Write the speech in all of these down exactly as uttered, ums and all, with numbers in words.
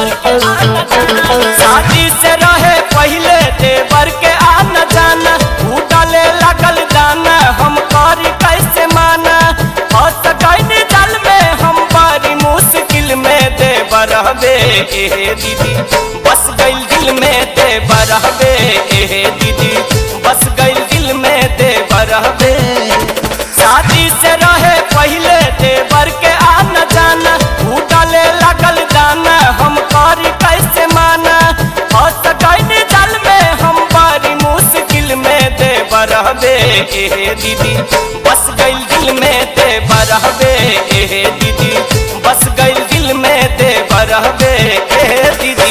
शादी से रहे पहले देवर के आना जाना, डाले लगल दाना हम करी कैसे माना। फंस गइनी जाल में हम बड़ी मुश्किल में देवर हवे ए दीदी, बस गइल दिल में देवर हवे ए दीदी, बस गइल दिल में देवर हवे। शादी से रहे पहले देवर के आना जाना, डाले लगल दाना हम करी कैसे माना। फंस गइनी जाल में हम बड़ी मुश्किल में देवर हवे ए दीदी, बस गइल दिल में देवर हवे ए दीदी, बस गइल दिल में देवर हवे ए दीदी।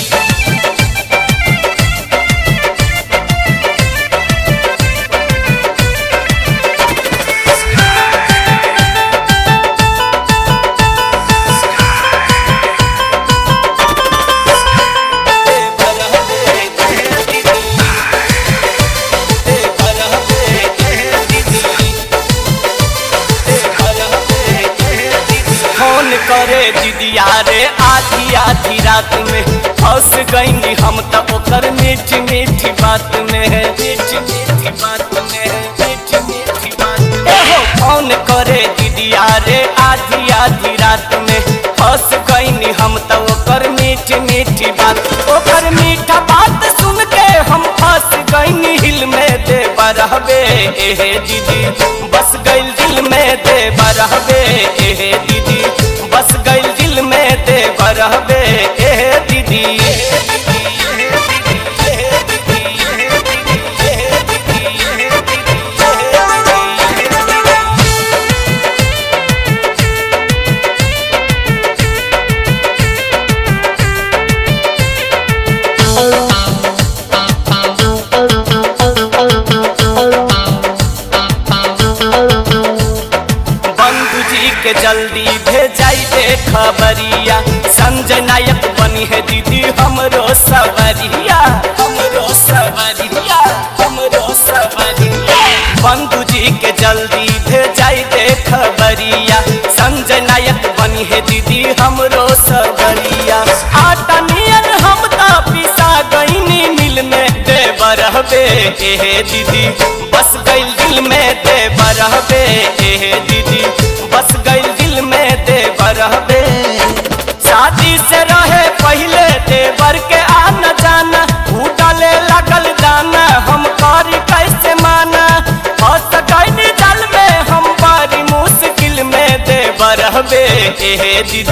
करे दीदिया रे आधी आधी रात में, फंस गईनी हम तो ओकर मीठी मीठी बात में है, मीठी मीठी बात में है, मीठी मीठी बात में। फोन करे दीदिया रे आधी आधी रात में, फंस गईनी हम तो ओकर मीठी मीठी बात। ओकर मीठा बात सुन के हम फंस गईनी हिल में देवर हवे ए दीदी, बस गइल दिल में देवर हवे ए दीदी, बस गइल दिल में देवर हवे ए दीदी। के जल्दी भेजाई दे खबरिया, संजय नायक बनी है दीदी हमरो सवरिया, हमरो सवरिया, हमरो सवरिया। बंधु जी के जल्दी भेजाई दे खबरिया, संजय नायक बनी है दीदी हमरो सवरिया। आटा नियन हम तो पिसा गईनी मिल में देवर हवे ए दीदी, बस गइल दिल में देवर हवे ए दीदी, बस गइल दिल में देवर हवे। शादी से रहे पहले देवर के आना जाना, डाले लगल दाना हम करी कैसे माना। फंस गइनी जाल में हम बड़ी मुश्किल में देवर हवे ए दीदी,